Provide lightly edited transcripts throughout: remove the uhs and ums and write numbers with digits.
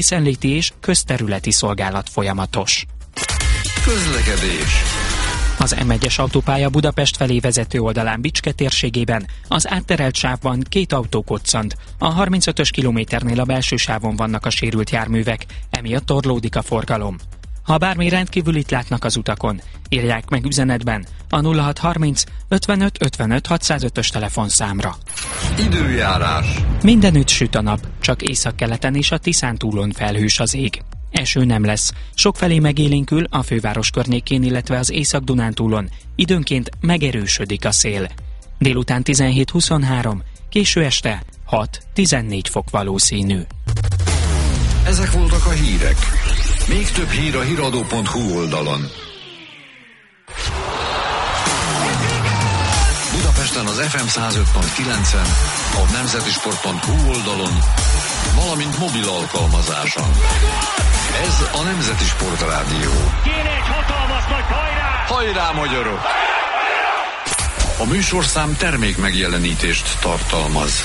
készenléti és közterületi szolgálat folyamatos. Közlekedés. Az M1-es autópálya Budapest felé vezető oldalán Bicske térségében az átterelt sávban 2 autó koccant. A 35-ös kilométernél a belső sávon vannak a sérült járművek, emiatt torlódik a forgalom. Ha bármi rendkívülit látnak az utakon, írják meg üzenetben a 0630 55 55 605-ös telefonszámra. Időjárás. Mindenütt süt a nap, csak északkeleten és a Tiszántúlon felhős az ég. Eső nem lesz, sokfelé megélénkül a főváros környékén, illetve az Észak-Dunántúlon, időnként megerősödik a szél. Délután 17-23, késő este 6-14 fok valószínű. Ezek voltak a hírek. Még több hír a hiradó.hu oldalon. Budapesten az FM 105.9-en, a nemzetisport.hu oldalon, valamint mobil alkalmazáson. Ez a Nemzeti Sport Rádió. Kéne egy hatalmas nagy hajrá! Hajrá, magyarok! A műsorszám termék megjelenítést tartalmaz.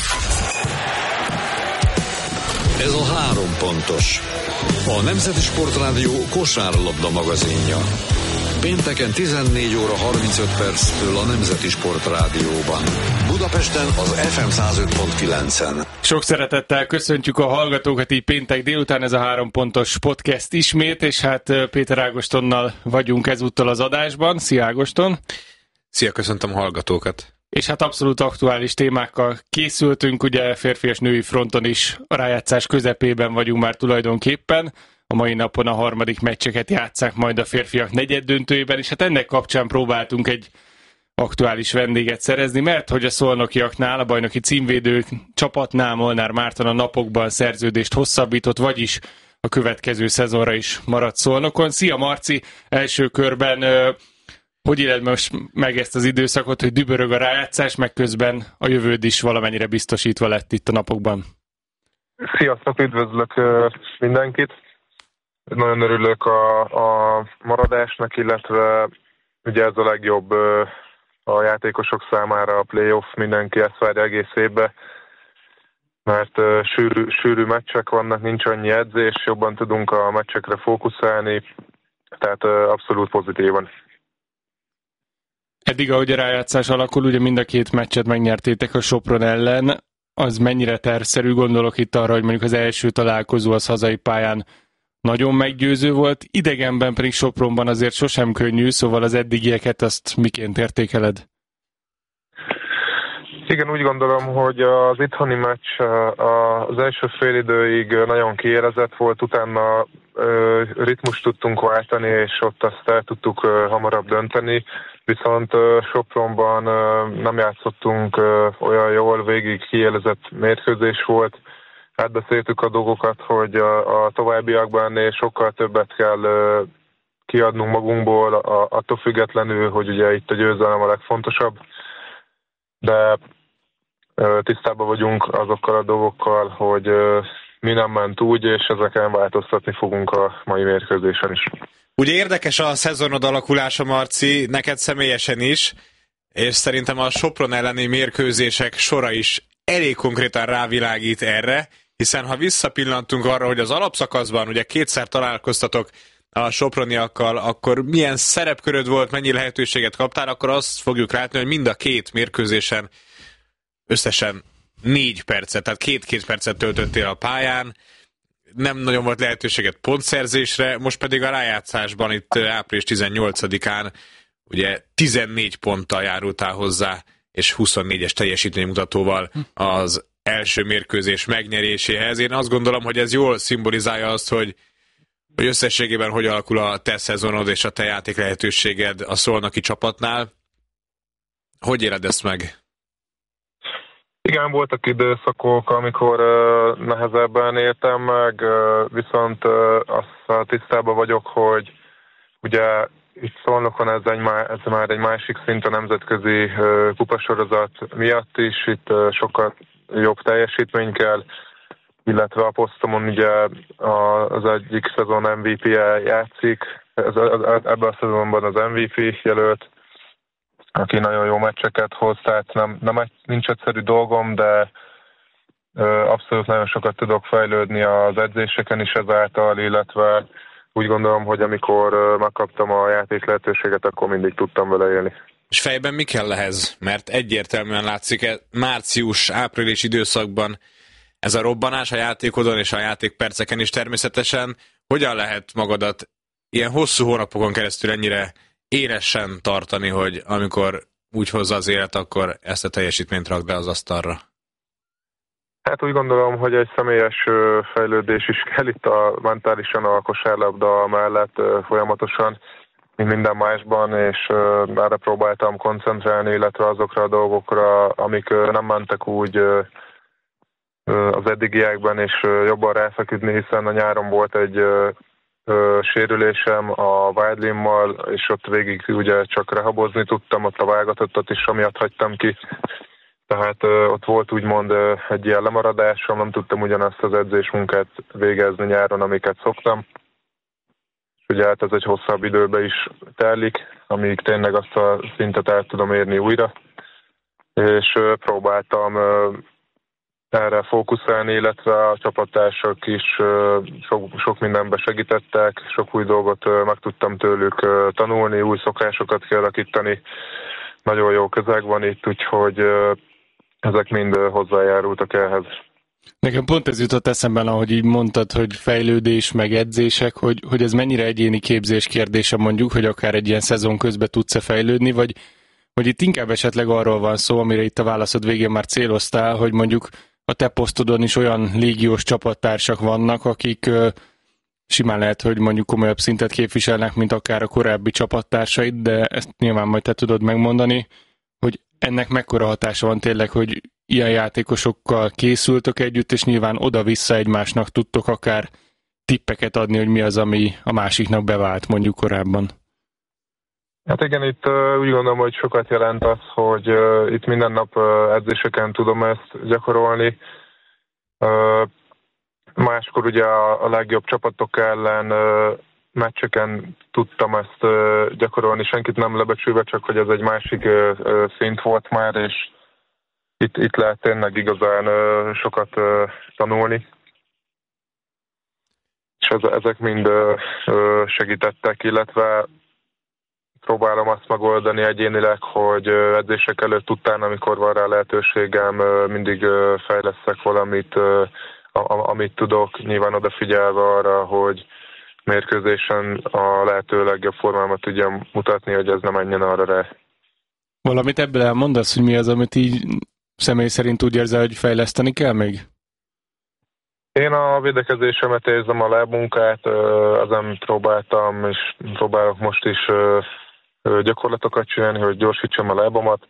Ez a 3 pontos. A Nemzeti Sport Rádió kosárlabda magazinja. Pénteken 14 óra 35 perctől a Nemzeti Sport Rádióban. Budapesten az FM 105.9-en. Sok szeretettel köszöntjük a hallgatókat így péntek délután, ez a 3 pontos podcast ismét, és hát Péter Ágostonnal vagyunk ezúttal az adásban. Szia Ágoston! Szia, köszöntöm a hallgatókat! És hát abszolút aktuális témákkal készültünk, ugye férfias női fronton is a rájátszás közepében vagyunk már tulajdonképpen. A mai napon a harmadik meccseket játsszák majd a férfiak negyeddöntőjében, és hát ennek kapcsán próbáltunk egy aktuális vendéget szerezni, mert hogy a szolnokiaknál, a bajnoki címvédő csapatnál Molnár Márton a napokban szerződést hosszabbított, vagyis a következő szezonra is maradt Szolnokon. Szia Marci! Első körben hogy éled most meg ezt az időszakot, hogy dübörög a rájátszás, meg közben a jövőd is valamennyire biztosítva lett itt a napokban? Sziasztok, üdvözlök mindenkit! Nagyon örülök a maradásnak, illetve ugye ez a legjobb a játékosok számára a playoff, mindenki ezt várja egész évbe, mert sűrű meccsek vannak, nincs annyi edzés, jobban tudunk a meccsekre fókuszálni, tehát abszolút pozitívan. Eddig, ahogy a rájátszás alakul, ugye mind a 2 meccset megnyertétek a Sopron ellen, az mennyire tervszerű? Gondolok itt arra, hogy mondjuk az első találkozó az hazai pályán nagyon meggyőző volt, idegenben pedig Sopronban azért sosem könnyű, szóval az eddigieket azt miként értékeled? Igen, úgy gondolom, hogy az itthoni meccs az első félidőig nagyon kiérezett volt, utána ritmust tudtunk váltani, és ott azt el tudtuk hamarabb dönteni, viszont Sopronban nem játszottunk olyan jól, végig kiélezett mérkőzés volt. Átbeszéltük a dolgokat, hogy a továbbiakban ennél sokkal többet kell kiadnunk magunkból, attól függetlenül, hogy ugye itt a győzelem a legfontosabb, de tisztában vagyunk azokkal a dolgokkal, hogy mi nem ment úgy, és ezeken változtatni fogunk a mai mérkőzésen is. Ugye érdekes a szezonod alakulása, Marci, neked személyesen is, és szerintem a Sopron elleni mérkőzések sora is elég konkrétan rávilágít erre, hiszen ha visszapillantunk arra, hogy az alapszakaszban ugye 2-szer találkoztatok a soproniakkal, akkor milyen szerepköröd volt, mennyi lehetőséget kaptál, akkor azt fogjuk látni, hogy mind a 2 mérkőzésen összesen 4 percet, tehát 2 percet töltöttél a pályán, nem nagyon volt lehetőséget pontszerzésre, most pedig a rájátszásban itt április 18-án ugye 14 ponttal járultál hozzá, és 24-es teljesítménymutatóval az első mérkőzés megnyeréséhez. Én azt gondolom, hogy ez jól szimbolizálja azt, hogy összességében hogy alakul a te szezonod és a te játék lehetőséged a szolnoki csapatnál. Hogy éled ezt meg? Igen, voltak időszakok, amikor nehezebben éltem meg, viszont azt tisztában vagyok, hogy ugye itt Szolnokon ez már egy másik szint a nemzetközi kupasorozat miatt is, itt sokkal jobb teljesítmény kell, illetve a posztomon ugye az egyik szezon MVP-je játszik, ebben a szezonban az MVP jelölt, aki nagyon jó meccseket hoz, tehát nincs egyszerű dolgom, de abszolút nagyon sokat tudok fejlődni az edzéseken is ezáltal, illetve úgy gondolom, hogy amikor megkaptam a játék lehetőséget, akkor mindig tudtam vele élni. És fejben mi kell ehhez? Mert egyértelműen látszik, március-április időszakban ez a robbanás a játékodon és a játékperceken is természetesen. Hogyan lehet magadat ilyen hosszú hónapokon keresztül ennyire élesen tartani, hogy amikor úgy hozza az élet, akkor ezt a teljesítményt rakd be az asztalra? Hát úgy gondolom, hogy egy személyes fejlődés is kell itt mentálisan a kosárlabda mellett folyamatosan, mint minden másban, és erre próbáltam koncentrálni, illetve azokra a dolgokra, amik nem mentek úgy az eddigiekben, és jobban ráfeküdni, hiszen a nyáron volt egy sérülésem a Wildlimmal, és ott végig ugye csak rehabozni tudtam, ott a vágatottat is amiatt hagytam ki. Tehát ott volt úgymond egy ilyen lemaradásom, nem tudtam ugyanazt az edzésmunkát végezni nyáron, amiket szoktam. És ugye hát ez egy hosszabb időbe is telik, amíg tényleg azt a szintet el tudom érni újra. És próbáltam erre fókuszálni, illetve a csapattársak is sok mindenben segítettek, sok új dolgot meg tudtam tőlük tanulni, új szokásokat kialakítani. Nagyon jó közeg van itt, úgyhogy ezek mind hozzájárultak ehhez. Nekem pont ez jutott eszembe, ahogy így mondtad, hogy fejlődés, meg edzések, hogy ez mennyire egyéni képzés kérdése mondjuk, hogy akár egy ilyen szezon közben tudsz-e fejlődni, vagy itt inkább esetleg arról van szó, amire itt a válaszod végén már céloztál, hogy mondjuk a te posztodon is olyan légiós csapattársak vannak, akik simán lehet, hogy mondjuk komolyabb szintet képviselnek, mint akár a korábbi csapattársaid, de ezt nyilván majd te tudod megmondani, hogy ennek mekkora hatása van tényleg, hogy ilyen játékosokkal készültök együtt, és nyilván oda-vissza egymásnak tudtok akár tippeket adni, hogy mi az, ami a másiknak bevált mondjuk korábban. Hát igen, itt úgy gondolom, hogy sokat jelent az, hogy itt minden nap edzéseken tudom ezt gyakorolni. Máskor ugye a legjobb csapatok ellen meccseken tudtam ezt gyakorolni, senkit nem lebecsülve, csak hogy ez egy másik szint volt már, és itt lehet tényleg igazán sokat tanulni. És ezek mind segítettek, segítettek, próbálom azt megoldani egyénileg, hogy edzések előtt utána, amikor van rá lehetőségem, mindig fejleszek valamit, amit tudok, nyilván odafigyelve arra, hogy mérkőzésen a lehető legjobb formámat tudjam mutatni, hogy ez ne menjen arra rá. Valamit ebből elmondasz, hogy mi az, amit így személy szerint úgy érzel, hogy fejleszteni kell még? Én a védekezésemet érzem, a lábmunkát, ezen próbáltam, és próbálok most is gyakorlatokat csinálni, hogy gyorsítsam a lábamat.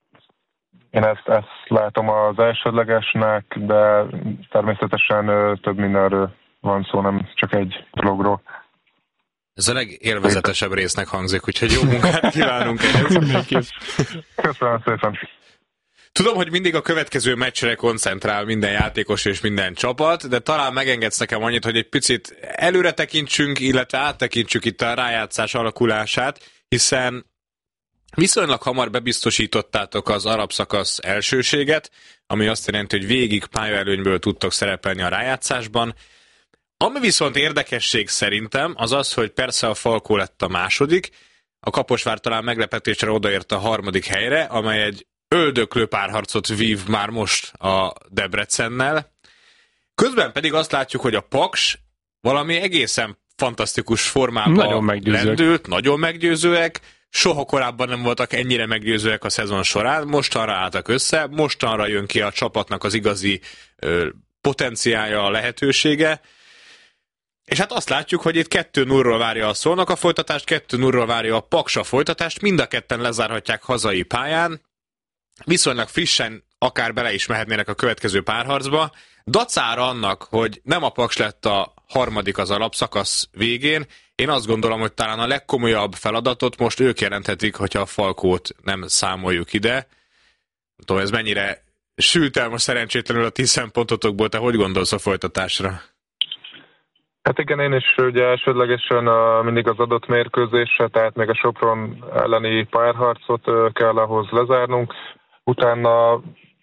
Én ezt látom az elsődlegesnek, de természetesen több mindenről van szó, nem csak egy dologról. Ez a legélvezetesebb résznek hangzik, úgyhogy jó munkát kívánunk ehhez. Köszönöm szépen. Tudom, hogy mindig a következő meccsre koncentrál minden játékos és minden csapat, de talán megengedsz nekem annyit, hogy egy picit előre tekintsünk, illetve áttekintsük itt a rájátszás alakulását, hiszen viszonylag hamar bebiztosítottátok az alapszakasz elsőséget, ami azt jelenti, hogy végig pályaelőnyből tudtok szerepelni a rájátszásban. Ami viszont érdekesség szerintem, az az, hogy persze a Falkó lett a második, a Kaposvár talán meglepetésre odaért a harmadik helyre, amely egy öldöklő párharcot vív már most a Debrecennel. Közben pedig azt látjuk, hogy a Paks valami egészen fantasztikus formában lendült, nagyon meggyőzőek, soha korábban nem voltak ennyire meggyőzőek a szezon során, mostanra álltak össze, mostanra jön ki a csapatnak az igazi potenciálja, a lehetősége, és hát azt látjuk, hogy itt 2-0-ról várja a Szolnok a folytatást, 2-0-ról várja a Paks a folytatást, mind a ketten lezárhatják hazai pályán, viszonylag frissen akár bele is mehetnének a következő párharcba, dacára annak, hogy nem a Paks lett a harmadik az alapszakasz végén, én azt gondolom, hogy talán a legkomolyabb feladatot most ők jelenthetik, hogyha a Falkót nem számoljuk ide. Nem tudom, ez mennyire sült el most szerencsétlenül a 10 szempontotokból, te hogy gondolsz a folytatásra? Hát igen, én is ugye elsődlegesen mindig az adott mérkőzésre, tehát még a Sopron elleni párharcot kell ahhoz lezárnunk. Utána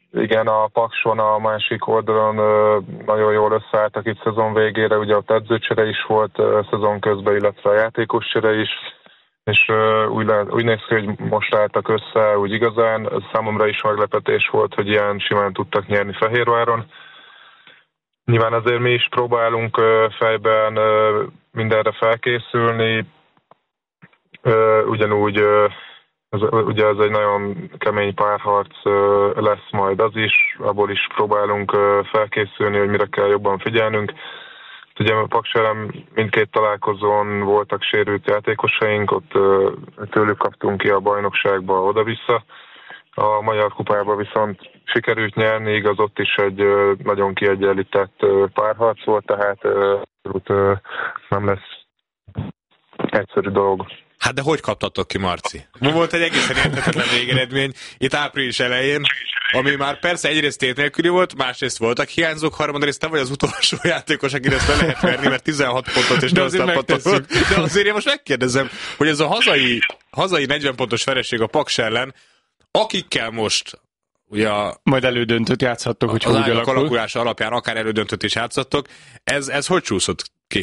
Igen, a Pakson a másik oldalon nagyon jól összeálltak itt szezon végére, ugye ott edzőcsere is volt szezon közben, illetve a játékoscsere is, és úgy néz ki, hogy most álltak össze úgy igazán. Számomra is meglepetés volt, hogy ilyen simán tudtak nyerni Fehérváron. Nyilván azért mi is próbálunk fejben mindenre felkészülni, ugyanúgy ugye ez egy nagyon kemény párharc lesz majd az is, abból is próbálunk felkészülni, hogy mire kell jobban figyelnünk. Ugye Paks ellen mindkét találkozón voltak sérült játékosaink, ott tőlük kaptunk ki a bajnokságba oda-vissza. A Magyar Kupába viszont sikerült nyerni, igaz, ott is egy nagyon kiegyenlített párharc volt, tehát nem lesz egyszerű dolog. Hát de hogy kaptatok ki, Marci? Volt egy egészen érthetetlen végeredmény itt április elején, ami már persze egyrészt tét nélküli volt, másrészt voltak hiányzók, harmadrészt te vagy az utolsó játékos, akire ezt le lehet verni, mert 16 pontot és 8 pontot volt. De azért én most megkérdezem, hogy ez a hazai 40 pontos vereség a Paks ellen, akikkel most ugye majd elődöntőt játszhattok, hogy az ágak alakulása alapján akár elődöntőt is játszhattok, ez hogy csúszott ki?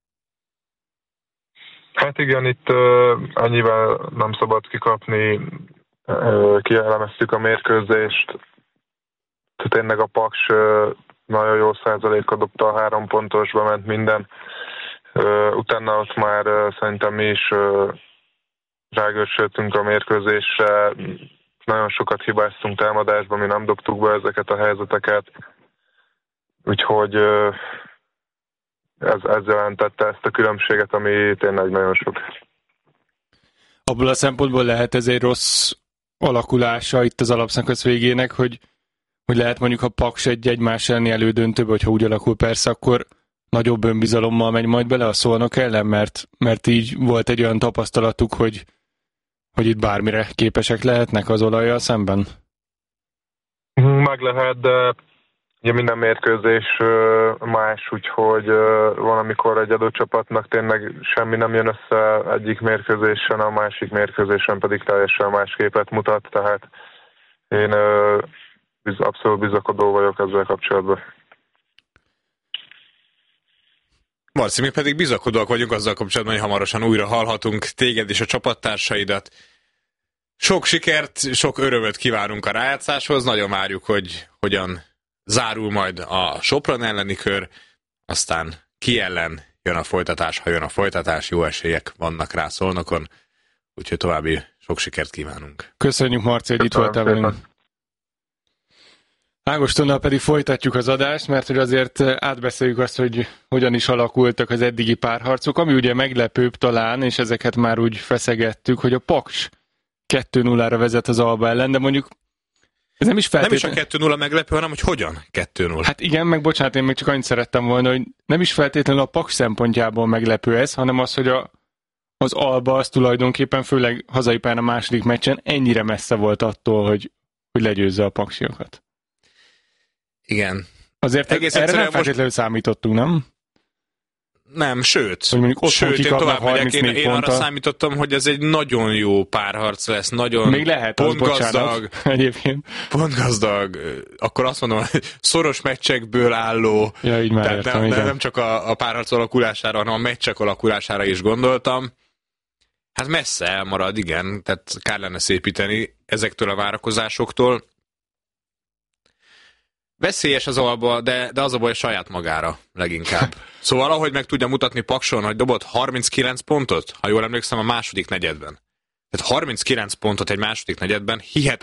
Hát igen, itt annyivel nem szabad kikapni, kielemeztük a mérkőzést. Tényleg a Paks nagyon jó százalékkal dobta a 3 pontosba, ment minden. Utána ott már szerintem mi is rágősöltünk a mérkőzésre. Nagyon sokat hibáztunk támadásban, mi nem dobtuk be ezeket a helyzeteket. Úgyhogy ez jelentette ezt a különbséget, ami tényleg nagyon sok. Abból a szempontból lehet ez egy rossz alakulása itt az alapszakasz végének, hogy lehet mondjuk a Paks egy egymás elleni elődöntőbe, hogyha úgy alakul persze, akkor nagyobb önbizalommal megy majd bele a Szolnok ellen, mert így volt egy olyan tapasztalatuk, hogy itt bármire képesek lehetnek az olajjal szemben? Meg lehet, de ugye minden mérkőzés más, úgyhogy van, amikor egy adott csapatnak tényleg semmi nem jön össze egyik mérkőzésen, a másik mérkőzésen pedig teljesen más képet mutat, tehát én abszolút bizakodó vagyok ezzel kapcsolatban. Marci, mi pedig bizakodóak vagyunk azzal kapcsolatban, hogy hamarosan újra hallhatunk téged és a csapattársaidat. Sok sikert, sok örömöt kívánunk a rájátszáshoz, nagyon várjuk, hogy hogyan zárul majd a Sopron elleni kör, aztán ki ellen jön a folytatás, ha jön a folytatás, jó esélyek vannak rá Szolnokon, úgyhogy további sok sikert kívánunk. Köszönjük, Marci, hogy itt voltál velünk. Ágostonnal pedig folytatjuk az adást, mert hogy azért átbeszéljük azt, hogy hogyan is alakultak az eddigi párharcok, ami ugye meglepőbb talán, és ezeket már úgy feszegettük, hogy a Paks 2-0-ra vezet az Alba ellen, de mondjuk ez nem is feltétlenül... Nem is a 2-0 meglepő, hanem hogy hogyan 2-0. Hát igen, meg bocsánat, én még csak annyit szerettem volna, hogy nem is feltétlenül a Paks szempontjából meglepő ez, hanem az, hogy az Alba az tulajdonképpen főleg hazai pályán a második meccsen ennyire messze volt attól, hogy legyőzze a paksiakat. Igen. Azért erre nem feltétlenül számítottunk, nem? Nem, sőt. Hogy mondjuk sőt, én tovább megyek, én arra számítottam, hogy ez egy nagyon jó párharc lesz, nagyon még lehet, pontgazdag, egyébként. Pontgazdag, akkor azt mondom, hogy szoros meccsekből álló, ja, így már értem, nem csak a párharc alakulására, hanem a meccsek alakulására is gondoltam. Hát messze elmarad, igen, tehát kár lenne szépíteni ezektől a várakozásoktól. Veszélyes az Alba, de az a baj saját magára leginkább. Szóval ahogy meg tudja mutatni Pakson, hogy dobott 39 pontot, ha jól emlékszem, a második negyedben. Tehát 39 pontot egy második negyedben,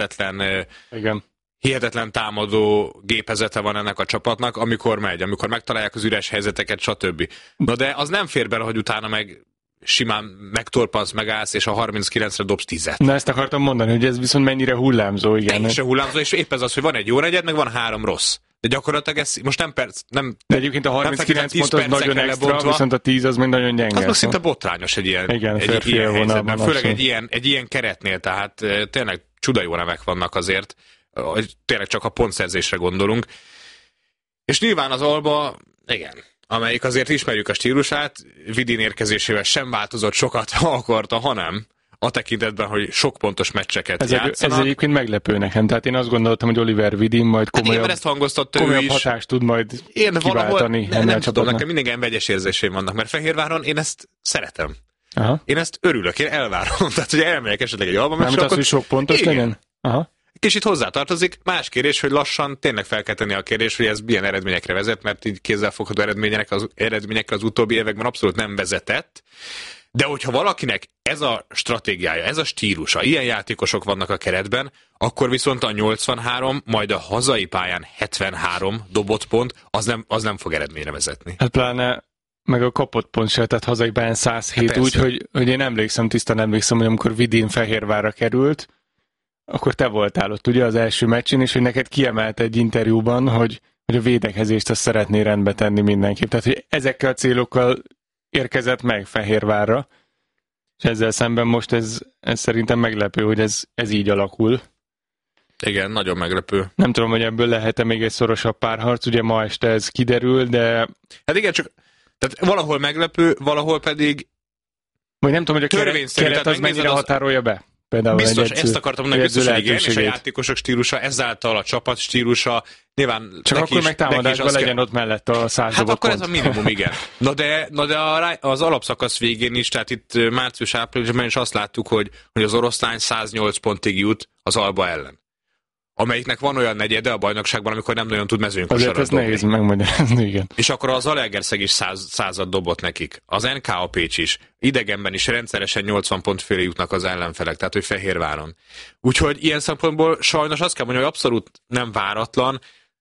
hihetetlen támadó gépezete van ennek a csapatnak, amikor megtalálják az üres helyzeteket, stb. Na de az nem fér bele, hogy utána meg simán megtorpansz, megállsz, és a 39-re dobsz 10-et. Na ezt akartam mondani, hogy ez viszont mennyire hullámzó, igen. Teljesen hullámzó, és épp ez az, hogy van egy jó negyed, meg van 3 rossz. De gyakorlatilag ez most nem perc, nem... De egyébként a 39 pont az nagyon extra, lebontva, viszont a 10 az még nagyon gyenge. Az most szinte botrányos egy ilyen, igen, egy ilyen helyzetben, főleg egy ilyen keretnél, tehát tényleg csuda jó nevek vannak azért, tényleg csak a pontszerzésre gondolunk. És nyilván az Alba, igen, amelyik azért ismerjük a stílusát, Vidin érkezésével sem változott sokat, ha akarta, hanem a tekintetben, hogy sok pontos meccseket játszanak. Ez egyébként meglepő nekem. Tehát én azt gondoltam, hogy Oliver Vidin majd komolyabb hatást tud majd kiváltani. Nem tudom, nekem mindig vegyes érzéseim vannak, mert Fehérváron én ezt szeretem. Aha. Én ezt örülök, én elvárom. Tehát, hogy elmegyek esetleg egy Alba meccsre, akkor... hogy sok pontos legyen? Aha. Kicsit hozzátartozik. Más kérdés, hogy lassan tényleg fel kell tenni a kérdés, hogy ez milyen eredményekre vezet, mert így kézzelfogható eredményekre az utóbbi években abszolút nem vezetett. De hogyha valakinek ez a stratégiája, ez a stílusa, ilyen játékosok vannak a keretben, akkor viszont a 83, majd a hazai pályán 73 dobott pont, az nem fog eredményre vezetni. Hát pláne meg a kapott pont se, tehát hazai pályán 107, úgy, hogy én tisztán emlékszem, hogy amikor Vidin Fehérvárra került, akkor te voltál ott ugye az első meccsen, és hogy neked kiemelt egy interjúban, hogy a védekezést azt szeretné rendbe tenni mindenképp. Tehát, hogy ezekkel a célokkal érkezett meg Fehérvárra, és ezzel szemben most ez szerintem meglepő, hogy ez így alakul. Igen, nagyon meglepő. Nem tudom, hogy ebből lehet-e még egy szorosabb párharc, ugye ma este ez kiderül, de... Hát igen, csak tehát valahol meglepő, valahol pedig vagy nem tudom, hogy a keret az mennyire határolja be. Például biztos, ezt akartam mondani, biztos, hogy igen, és a játékosok stílusa, ezáltal a csapat stílusa, nyilván csak akkor meg támadásban legyen ott mellett a 100 hát akkor pont. Ez a minimum, igen. Na de az alapszakasz végén is, tehát itt március-áprilisban is azt láttuk, hogy az oroszlány 108 pontig jut az Alba ellen. Amelyiknek van olyan negyede a bajnokságban, amikor nem nagyon tud mezőnykosarat dobni. Azért ez nehéz megmagyarázni, igen. És akkor az Zalaegerszeg is 100-at dobott nekik. Az NKA Pécs is. Idegenben is rendszeresen 80 pont félé jutnak az ellenfelek, tehát hogy Fehérváron. Úgyhogy ilyen szempontból sajnos azt kell mondani, hogy abszolút nem váratlan,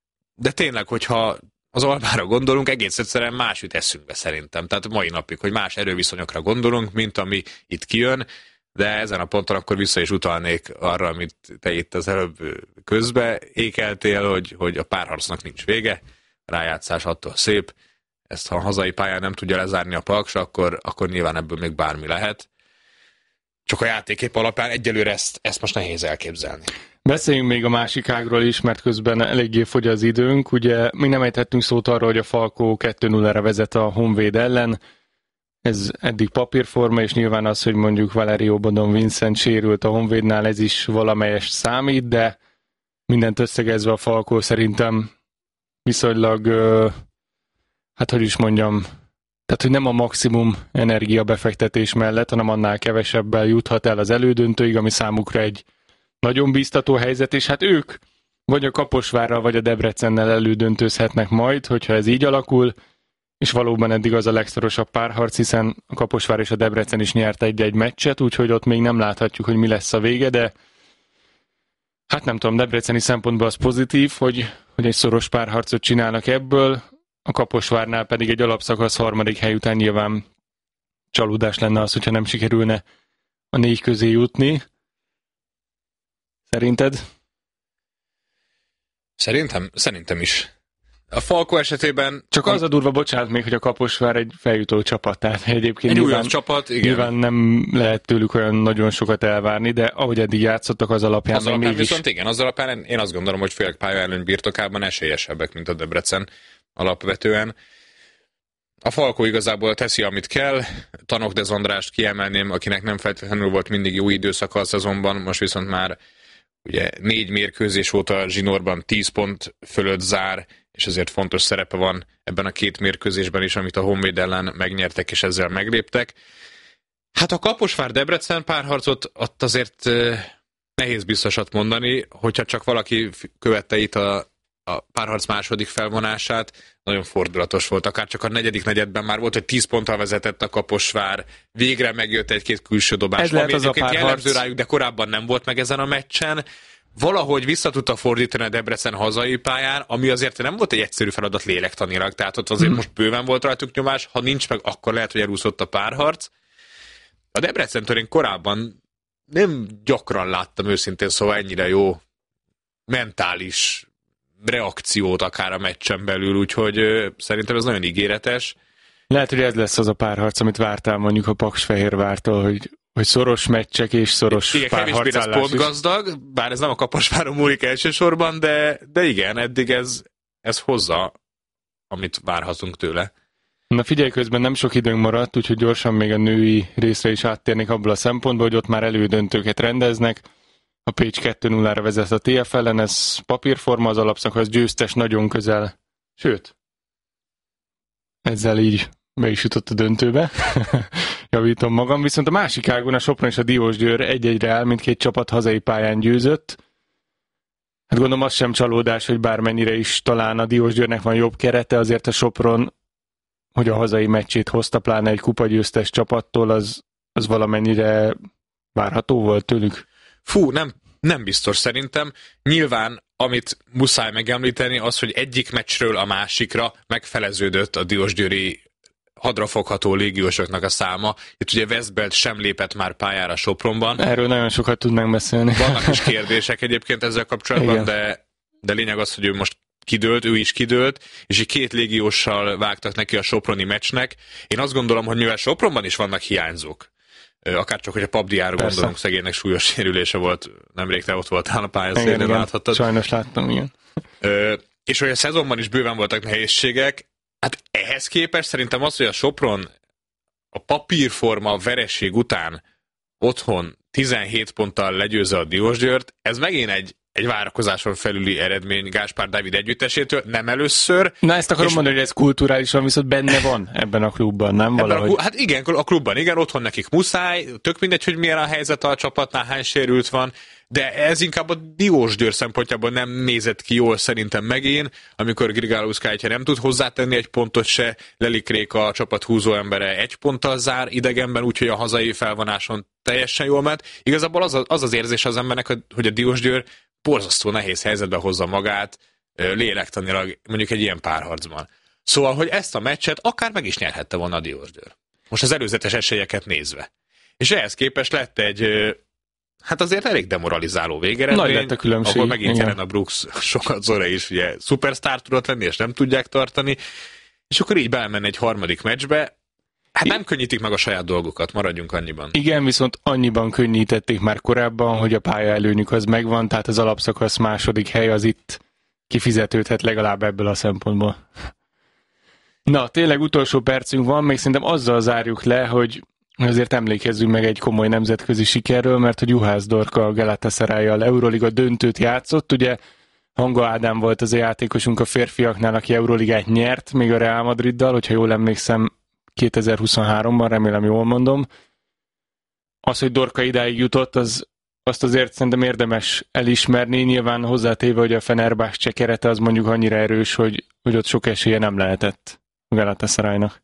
de tényleg, hogyha az Albára gondolunk, egész egyszerűen más jut eszünkbe szerintem. Tehát mai napig, hogy más erőviszonyokra gondolunk, mint ami itt kijön, de ezen a ponton akkor vissza is utalnék arra, amit te itt az előbb közbe ékeltél, hogy a párharcnak nincs vége, a rájátszás attól szép, ezt ha a hazai pályán nem tudja lezárni a Paks, akkor nyilván ebből még bármi lehet. Csak a játékép alapján egyelőre ezt most nehéz elképzelni. Beszéljünk még a másik ágról is, mert közben eléggé fogy az időnk. Ugye mi nem ejtettünk szót arról, hogy a Falkó 2-0-ra vezet a Honvéd ellen. Ez eddig papírforma, és nyilván az, hogy mondjuk Valerio Bodon Vincent sérült a Honvédnál, ez is valamelyest számít, de mindent összegezve a Falkó szerintem viszonylag, hát hogy is mondjam, tehát hogy nem a maximum energiabefektetés mellett, hanem annál kevesebbel juthat el az elődöntőig, ami számukra egy nagyon bíztató helyzet, és hát ők vagy a Kaposvárral, vagy a Debrecennel elődöntőzhetnek majd, hogyha ez így alakul, és valóban eddig az a legszorosabb párharc, hiszen a Kaposvár és a Debrecen is nyert egy-egy meccset, úgyhogy ott még nem láthatjuk, hogy mi lesz a vége, de hát nem tudom, debreceni szempontból az pozitív, hogy egy szoros párharcot csinálnak ebből, a Kaposvárnál pedig egy alapszakasz harmadik hely után nyilván csalódás lenne az, hogyha nem sikerülne a 4 közé jutni. Szerinted? Szerintem is. A Falkó esetében... Csak az a durva, bocsánat még, hogy a Kaposvár egy feljutó csapat, tehát egyébként egy újabb csapat, igen. Nyilván nem lehet tőlük olyan nagyon sokat elvárni, de ahogy eddig játszottak az alapján... Az alapján viszont igen, az alapján én azt gondolom, hogy főleg pályaelőny birtokában esélyesebbek, mint a Debrecen alapvetően. A Falkó igazából teszi, amit kell. Tanokdez Andrást kiemelném, akinek nem feltétlenül volt mindig jó időszaka a szezonban, most viszont már ugye 4 mérkőzés óta zsinórban 10 pont fölött zár, és ezért fontos szerepe van ebben a 2 mérkőzésben is, amit a Honvéd ellen megnyertek, és ezzel megléptek. Hát a Kaposvár-Debrecen párharcot ott azért nehéz biztosat mondani, hogyha csak valaki követte itt a párharc második felvonását, nagyon fordulatos volt. Akár csak a negyedik negyedben már volt, hogy 10 ponttal vezetett a Kaposvár, végre megjött egy-két külső dobás. Ez lehet az a párharc. Jellemző rájuk, de korábban nem volt meg ezen a meccsen. Valahogy vissza tudta fordítani a Debrecen hazai pályán, ami azért nem volt egy egyszerű feladat lélektanilag, tehát ott azért most bőven volt rajtuk nyomás, ha nincs meg, akkor lehet, hogy elúszott a párharc. A Debrecentől én korábban nem gyakran láttam őszintén, szóval ennyire jó mentális reakciót akár a meccsen belül, úgyhogy szerintem ez nagyon ígéretes. Lehet, hogy ez lesz az a párharc, amit vártál mondjuk a Paks-Fehérvártól, hogy szoros meccsek és szoros párharcállás. Kevésbé lesz pontgazdag, bár ez nem a Kaposváron múlik elsősorban, de igen, eddig ez hozza, amit várhatunk tőle. Na figyelj, közben nem sok időnk maradt, úgyhogy gyorsan még a női részre is áttérnék abból a szempontból, hogy ott már elődöntőket rendeznek. A Pécs 2-0-ra vezet a TF ellen, ez papírforma, az alapszakasz győztes nagyon közel. Sőt, ezzel így be is jutott a döntőbe. Javítom magam. Viszont a másik ágon a Sopron és a Diósgyőr 1-1-re áll, mindkét csapat hazai pályán győzött. Hát gondolom az sem csalódás, hogy bármennyire is talán a Diósgyőrnek van jobb kerete, azért a Sopron, hogy a hazai meccsét hozta, pláne egy kupagyőztes csapattól, az valamennyire várható volt tőlük? Fú, nem biztos szerintem. Nyilván, amit muszáj megemlíteni, az, hogy egyik meccsről a másikra megfeleződött a diósgyőri hadrafogható légiósoknak a száma. Itt ugye Westbelt sem lépett már pályára Sopronban. Erről nagyon sokat tudnánk beszélni. Vannak is kérdések egyébként ezzel kapcsolatban, de lényeg az, hogy ő most ő is kidőlt, és így 2 légióssal vágtak neki a soproni meccsnek. Én azt gondolom, hogy mivel Sopronban is vannak hiányzók, akárcsak, hogy a Pabdiára gondolunk, szegénynek súlyos sérülése volt, nemrég te ott voltál a pályaszélén, láthattad. Sajnos láttam, igen. És hogy a szezonban is bőven voltak nehézségek, hát ehhez képest szerintem az, hogy a Sopron a papírforma vereség után otthon 17 ponttal legyőzze a Diósgyőrt, ez megint egy várakozáson felüli eredmény Gáspár Dávid együttesétől, nem először. Na ezt akarom mondani, hogy ez kulturálisan viszont benne van ebben a klubban, nem valahogy? Hát igen, a klubban, igen, otthon nekik muszáj, tök mindegy, hogy milyen a helyzet a csapatnál, hány sérült van, de ez inkább a Diósgyőr szempontjából nem nézett ki jól szerintem megint, amikor Grigáló Szkájtja nem tud hozzátenni egy pontot se, Lelik Réka, a csapat húzó embere 1 ponttal zár idegenben, úgyhogy a hazai felvonáson teljesen jól ment. Igazából az érzés az embernek, hogy a Diósgyőr borzasztó nehéz helyzetbe hozza magát lélektanilag mondjuk egy ilyen párharcban. Szóval, hogy ezt a meccset akár meg is nyerhette volna a Diósgyőr. Most az előzetes esélyeket nézve. És ehhez képest lett egy hát azért elég demoralizáló végeredmény. Nagy lett a különbség. Ahol megint Helena Brooks sokat Zora is ugye szupersztár tudott lenni, és nem tudják tartani. És akkor így belemenne egy harmadik meccsbe. Hát nem könnyítik meg a saját dolgukat, maradjunk annyiban. Igen, viszont annyiban könnyítették már korábban, hogy a pályaelőnyük az megvan, tehát az alapszakasz második hely az itt kifizetődhet legalább ebből a szempontból. Na, tényleg utolsó percünk van, még szerintem azzal zárjuk le, hogy azért emlékezzünk meg egy komoly nemzetközi sikerről, mert hogy Juhász Dorka a Galatasarayjal Euroliga döntőt játszott, ugye Hanga Ádám volt az a játékosunk a férfiaknál, aki Euroligát nyert, még a Real Madriddal, hogyha jól emlékszem, 2023-ban, remélem jól mondom. Az, hogy Dorka idáig jutott, azt azért szerintem érdemes elismerni, nyilván hozzátéve, hogy a Fenerbahce kerete az mondjuk annyira erős, hogy ott sok esélye nem lehetett a Galatasaraynak.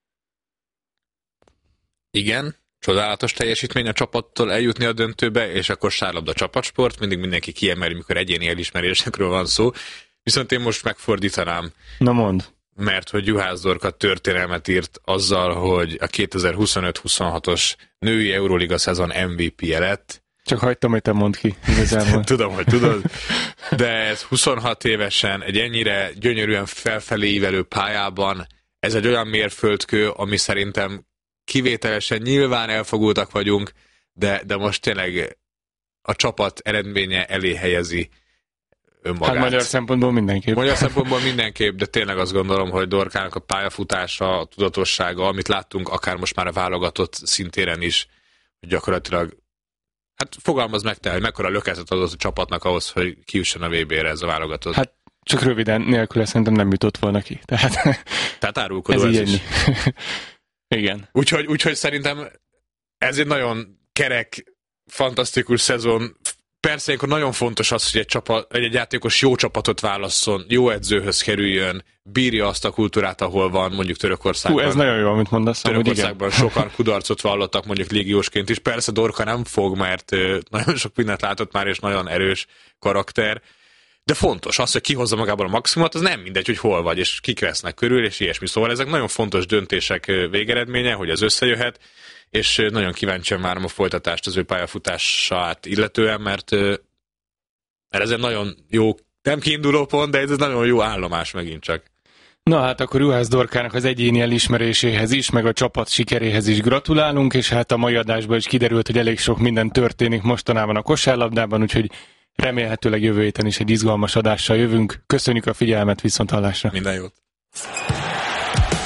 Igen, csodálatos teljesítmény a csapattól eljutni a döntőbe, és akkor sárlabda csapatsport, mindig mindenki kiemeli, mikor egyéni elismerésekről van szó. Viszont én most megfordítanám. Na mondd. Mert hogy Juhász Dorka történelmet írt azzal, hogy a 2025-26-os női Euroliga szezon MVP-je lett. Csak hagytam, hogy te mondd ki. Igazából. Tudom, hogy tudod. De ez 26 évesen, egy ennyire gyönyörűen felfelé ívelő pályában, ez egy olyan mérföldkő, ami szerintem kivételesen nyilván elfogultak vagyunk, de most tényleg a csapat eredménye elé helyezi önmagát. Hát magyar szempontból mindenképp. Magyar szempontból mindenképp, de tényleg azt gondolom, hogy Dorkának a pályafutása, a tudatossága, amit láttunk akár most már a válogatott szintéren is, hogy gyakorlatilag, hát fogalmazd meg te, hogy mekkora löketet adott a csapatnak ahhoz, hogy kijusson a VB-re ez a válogatott. Hát csak röviden, nélküle szerintem nem jutott volna ki. Tehát árulkodó ez is. Igen. Úgyhogy szerintem ez egy nagyon kerek, fantasztikus szezon. Persze, akkor nagyon fontos az, hogy egy játékos jó csapatot válasszon, jó edzőhöz kerüljön, bírja azt a kultúrát, ahol van, mondjuk Törökországban. Ez nagyon jó, amit mondasz. Törökországban sokan kudarcot vallottak, mondjuk légiósként is. Persze Dorka nem fog, mert nagyon sok mindent látott már, és nagyon erős karakter. De fontos az, hogy kihozza magából a maximumot, az nem mindegy, hogy hol vagy, és kik vesznek körül, és ilyesmi. Szóval ezek nagyon fontos döntések végeredménye, hogy ez összejöhet, és nagyon kíváncsian várom a folytatást az ő pályafutását illetően, mert ez egy nagyon jó, nem kiinduló pont, de ez egy nagyon jó állomás megint csak. Na hát akkor Juhász Dorkának az egyéni elismeréséhez is, meg a csapat sikeréhez is gratulálunk, és hát a mai adásban is kiderült, hogy elég sok minden történik mostanában a kosárlabdában, úgyhogy remélhetőleg jövő héten is egy izgalmas adással jövünk. Köszönjük a figyelmet, viszonthallásra! Minden jót!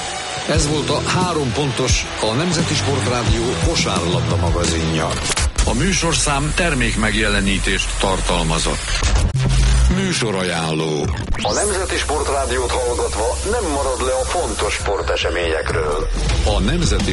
Ez volt a 3 pontos, a Nemzeti Sportrádió kosárlabda magazinja. A műsorszám termék megjelenítést tartalmazott. Műsorajánló. A Nemzeti Sportrádiót hallgatva nem marad le a fontos sporteseményekről. A Nemzeti